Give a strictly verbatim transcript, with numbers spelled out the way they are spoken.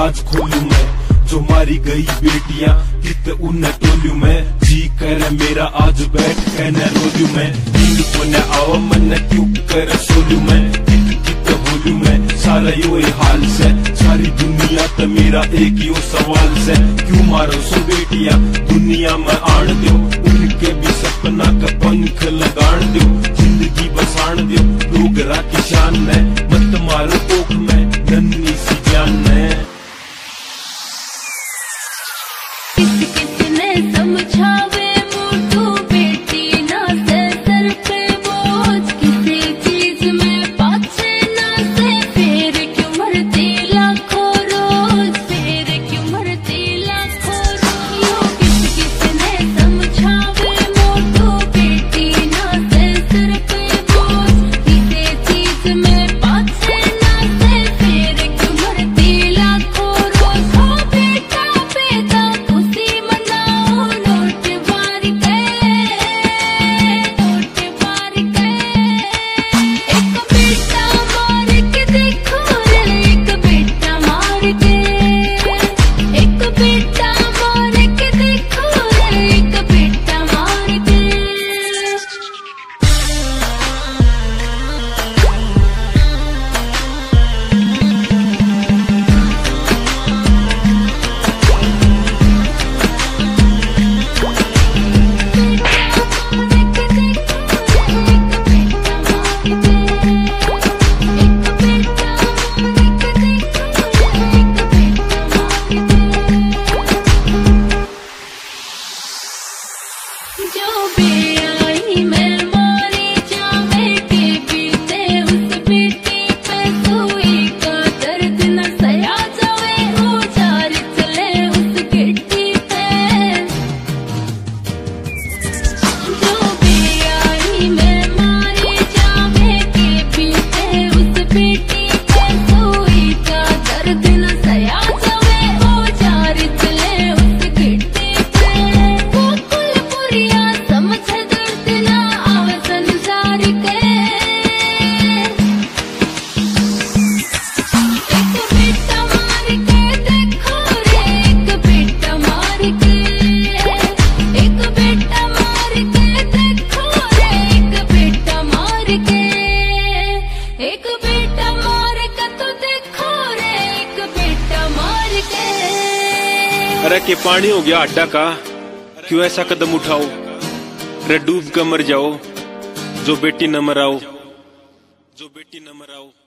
राज खोलू मैं, जो मारी गई बेटियां कित उन टोलू मैं। जी कर मेरा आज बैठ के न रोलू मैं, नींद को न आओ मन क्यों कर सोलू मैं। कित कित होलू मैं सारा यो हाल से, सारी दुनिया तो मेरा एक यो सवाल से। क्यों मारो सो बेटियां दुनिया में आन दो, उनके भी सपना का पंख लगान दो। जिंदगी बसान दो लोग राखी शान में, मत मारो कोख में नन्ही सी जान में। किसने समझावे मोटू बेटी ना से सर पे बोझ, किसी चीज में पाछे ना से फिर क्यों मरती लाखों रोज, फिर क्यों मरती लाखों रोज। यो किस किसने समझावे मोटू बेटी ना से सर पे बोझ, किसी चीज में पाछे ना से फिर क्यों मरती लाखों रोज। हो बेटा बेटा खुशी मनाओ नोट बार के, नोट बार के। एक बेटा मार के देखो रे, एक बेटा मार के, एक बेटा मार के देखो रे, एक बेटा मार के। जो बेआई में मारी जावे के बीते उस बेटी पे सुई का दर्द न सया जावे, उजार चले उस गिट्टी पे। जो बेआई में मारी जावे के बीते उस बेटी पे सुई का दर्द न सया जावे, उजार चले उस गिट्टी पे। वो कुलपुरिया समझ दर्द ना आवे संसार के, एक बेटा मार के देखो रे, एक बेटा मार के, एक बेटा मार के देखो रे, एक बेटा मार के, एक बेटा मार के तो देखो रे, एक बेटा मार के। अरे के पानी हो गया अड्डा का, क्यों ऐसा कदम उठाओ रे, डूब कर मर जाओ। जो बेटी न मराओ, जो बेटी न मराओ।